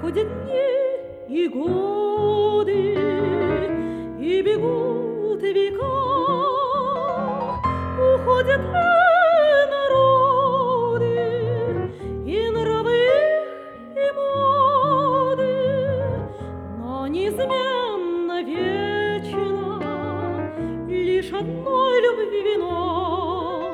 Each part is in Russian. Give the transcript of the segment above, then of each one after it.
Проходят дни и годы, и бегут века, уходят народы, и нравы их, и моды, но неизменно вечно лишь одной любви вино.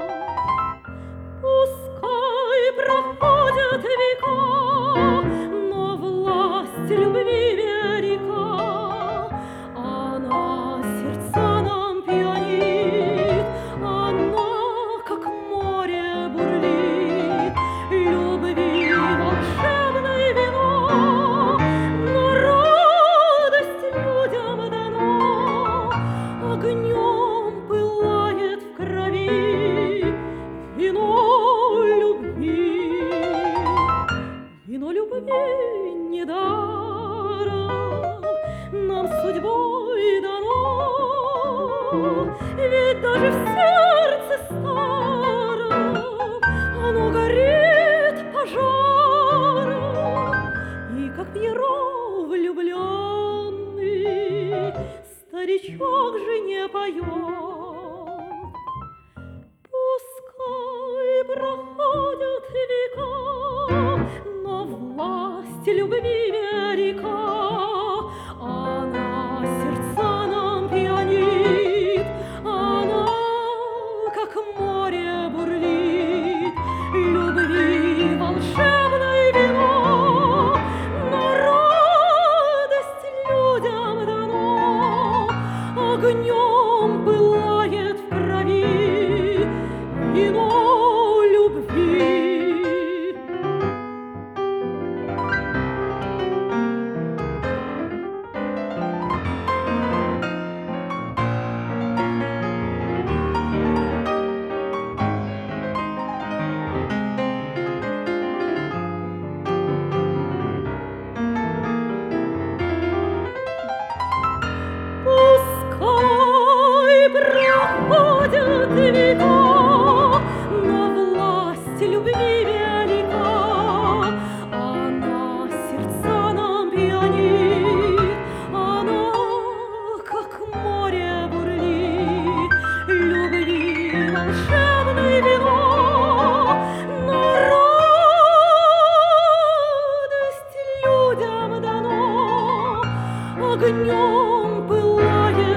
Пускай проходят века, но власть любви велика. Она сердца нам пьянит, она, как море, бурлит. Любви волшебное вино, но радость людям дано. Огнем пылает в крови вино любви. Вино любви недаром нам судьбой дано, ведь даже в сердце старом оно горит пожаром. И как Пьеро влюбленный, старичок же не поет. Пускай проходят века, но власть любви велика. Она сердца нам пьянит, она, как море, бурлит. Любви волшебное вино, но радость людям дано. Огнем пылает в крови вино любви. Пускай проходят века, но власть любви велика. Она сердца нам пьянит, она, как море, бурлит. Любви волшебное вино, но радость людям дано. Огнем пылает